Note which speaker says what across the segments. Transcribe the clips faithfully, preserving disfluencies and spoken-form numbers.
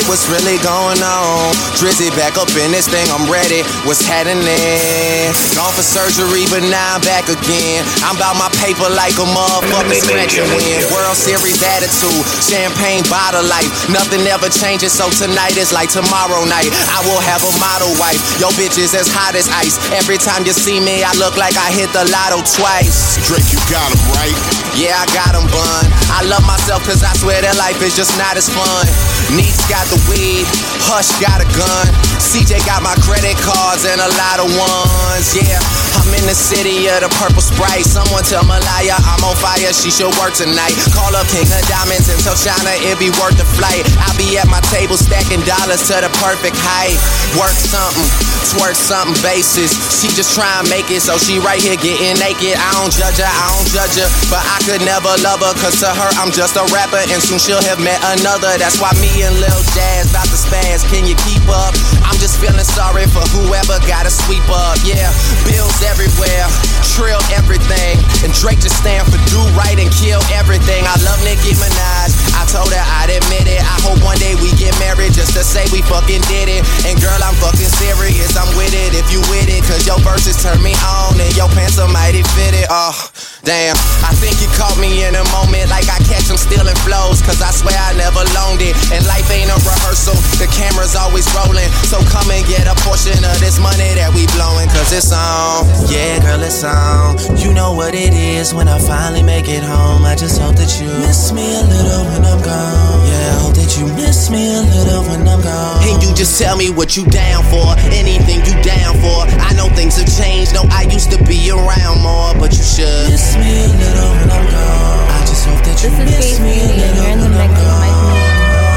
Speaker 1: what's really going on. Drizzy back up in this thing, I'm ready. What's happening? Gone for surgery, but now I'm back again. I'm about my paper like a motherfucker scratching win. World Series attitude, champagne bottle life. Nothing ever changes, so tonight is like tomorrow night. I will have a model wife. Yo, bitch is as hot as ice. Every time you see me, I look like I hit the lotto twice.
Speaker 2: Drake, you got him, right?
Speaker 1: Yeah, I got him, bun. I love myself cause I swear that life is just not as fun. Neeks got the weed, Hush got a gun. C J got my credit cards and a lot of ones. Yeah, I'm in the city of the purple Sprite. Someone tell Malaya I'm on fire, she should work tonight. Call up King of Diamonds and tell China it be worth the flight. I'll be at my table stacking dollars to the perfect height. Work something, twerk something basis. She just try and make it, so she right here getting naked. I don't judge her, I don't judge her, but I could never love her, cause to her I'm just a rapper, and soon she'll have met another. That's why me and Lil Jazz about to spaz. Can you keep up? I'm just feeling sorry for whoever gotta sweep up. Yeah, bills everywhere, trill everything, and Drake just stand for do right and kill everything. I love Nicki Minaj, I told her I'd admit it. I hope one day we get married just to say we fucking did it. And girl, I'm fucking serious, I'm with it if you with it, cause your verses turn me on and your pants are mighty fitted. Oh, damn, I think you caught me in a moment like I catch them stealing flows, cause I swear I never loaned it, and life ain't a rehearsal, the camera's always rolling. So come and get a portion of this money that we blowing, cause it's on. Yeah, girl, it's on. You know what it is when I finally make it home. I just hope that you miss me a little when I'm gone. Yeah, I hope that you miss me a little when I'm gone. And you just tell me what you down for, anything you down for. I know things have changed, no, I used to be around more, but you should miss me a little when I'm gone. I just hope that you miss me a little when I'm gone.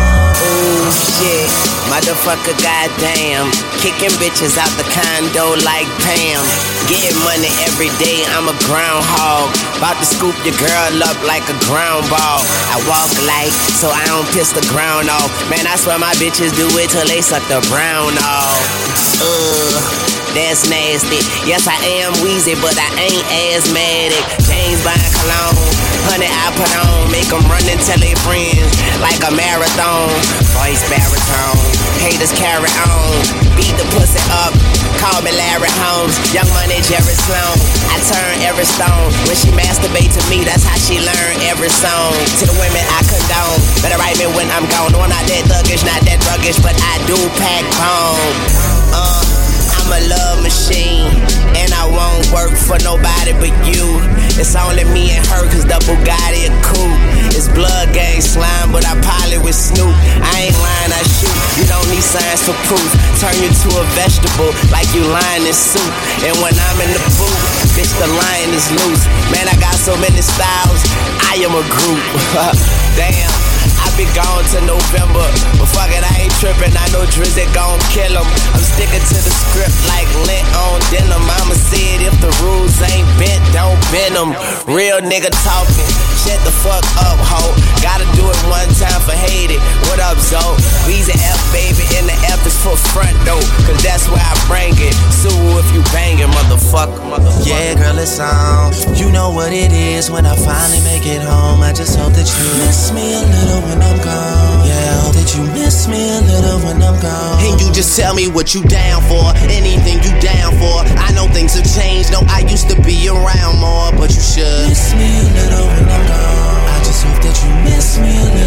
Speaker 3: Oh shit, motherfucker, goddamn. Kicking bitches out the condo like Pam. Getting money every day, I'm a groundhog. About to scoop your girl up like a ground ball. I walk light, so I don't piss the ground off. Man, I swear my bitches do it till they suck the brown off. Ugh, that's nasty. Yes, I am wheezy, but I ain't asthmatic. James buying cologne, honey I put on. Make them run and tell their friends like a marathon. Voice baritone, haters carry on. Beat the pussy up, call me Larry Holmes. Young Money, Jerry Sloan. I turn every stone. When she masturbate to me, that's how she learn every song. To the women I condone, better write me when I'm gone. No, I'm not that thuggish, not that ruggish, but I do pack home. Uh, I'm a love machine, and I won't work for nobody but you. It's only me and her, cause the Bugatti a coupe. It's blood gang slime, but I pilot with Snoop. I ain't lying, I shoot. You don't need science for proof. Turn you to a vegetable like you lying in soup. And when I'm in the booth, bitch, the lion is loose. Man, I got so many styles, I am a group. Damn, I be gone to November, but fuck it, I ain't trippin'. I know Drizzy gon' kill him. I'm sticking to the script like lint on denim. Mama said if the rules ain't bent, don't bend them. Real nigga talking, shut the fuck up, ho. Gotta do it one time for hate it. What up, Zoe? Weezy F, baby, and the F is for front though, cause that's where I bring it. Sue if you bangin', motherfucker, motherfucker.
Speaker 1: Yeah, girl, it's on. You know what it is when I finally make it home. I just hope that you miss me a little when I'm gone. Yeah, I hope that you miss me a little when I'm gone. And you just tell me what you down for, anything you down for. I know things have changed, no, I used to be around more, but you should miss me a little when I'm gone. I just hope that you miss me a little.